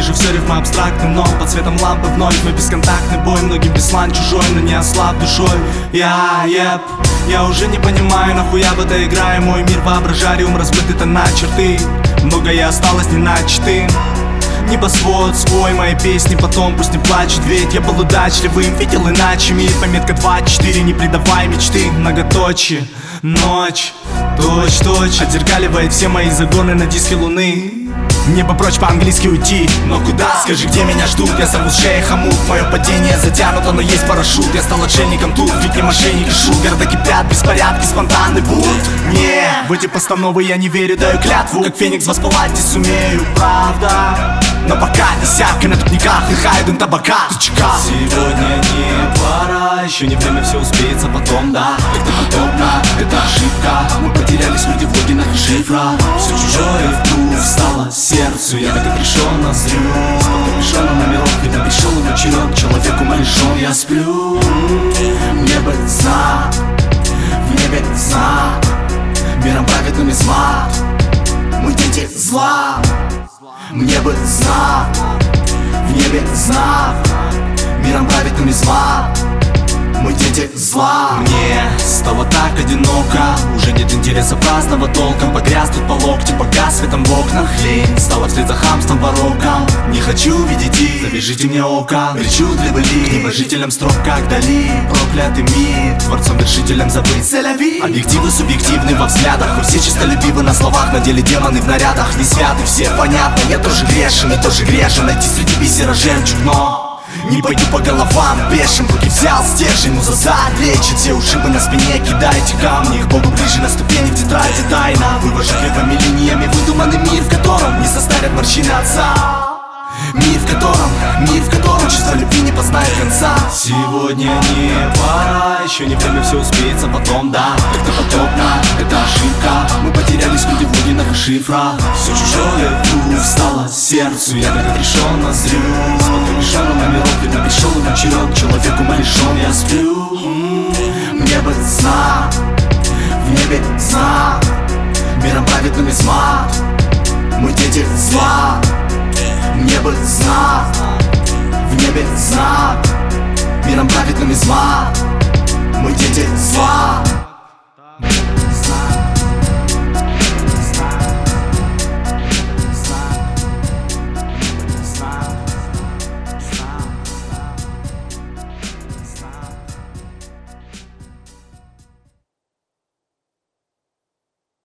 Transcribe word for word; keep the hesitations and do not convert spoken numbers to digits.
же все рифма абстрактны, но под светом лампы вновь мы бесконтактный бой. Многим беслан чужой, но не ослаб душой. Я, еп, я уже не понимаю, нахуя в это играю. Мой мир воображариум разбит это на черты. Многое осталось не начатым. Небосвод свой, мои песни потом пусть не плачут. Ведь я был удачливым, видел иначе мир. Пометка два четыре, не предавай мечты. Многоточие, ночь, точь, точь отзеркаливает все мои загоны на диске луны. Небо прочь по-английски уйти, но куда? Скажи, где меня ждут? Я зову с шеи хомут. Мое падение затянуто, но есть парашют. Я стал отшельником тут, ведь не мошенник и шут. Города кипят, беспорядки, спонтанный бунт. Не, в эти постановы я не верю, даю клятву. Как феникс воспалать не сумею, правда. Но пока десятка на тупниках, лихай дым табака. Сегодня не пора, еще не время, все успеется потом, да. Это потопно, это ошибка. Мы потерялись люди в логинах и шифрах. Все чужое вдруг стало сердцу. Я так отрешенно зрю, под капюшоном номеров. Видно пришел его черед, человек умалишен. Я сплю, мне бы знак, в небе знак. Миром правит нумизмат, мы дети зла. Мне бы знак, в небе знак. Миром правит нумизмат, мы дети зла. Мне стало так одиноко, уже нет интереса праздного толком. Погряз тут по локти, погас светом в окнах. Лень стала вслед за хамством вороком. Не хочу видеть их, завяжите мне око. Причудливый лик, небожителям строк как Дали. Проклятый мир, творцом-вершителем забыть селяви. Объективы субъективны во взглядах. Вы все чистолюбивы на словах, на деле демоны в нарядах. Не святы все, понятно, я тоже грешен и тоже грешен. Найти среди бисера жемчуг, но не пойду по головам пешим. В руки взял стержень, муза зад лечит. Все ушибы на спине, кидайте камни. К Богу ближе на ступени, в тетради тайна. Вывожу кривыми линиями выдуманный мир, в котором не состарят морщины отца. Мир, в котором, мир, в котором чувство любви не познает конца. Сегодня не пора, еще не время, все успеется потом, да. Это потопно, это ошибка. Мы потерялись люди в логинах и шифрах. Все чужое вдруг стало сердцу. Я так отрешенно зрю, под капюшоном номеров. Видно пришел его черед, человек умалишен. Я сплю, мне бы знак, в небе знак. Миром правит нумизмат, мы дети зла. Мне бы знак, в небе знак.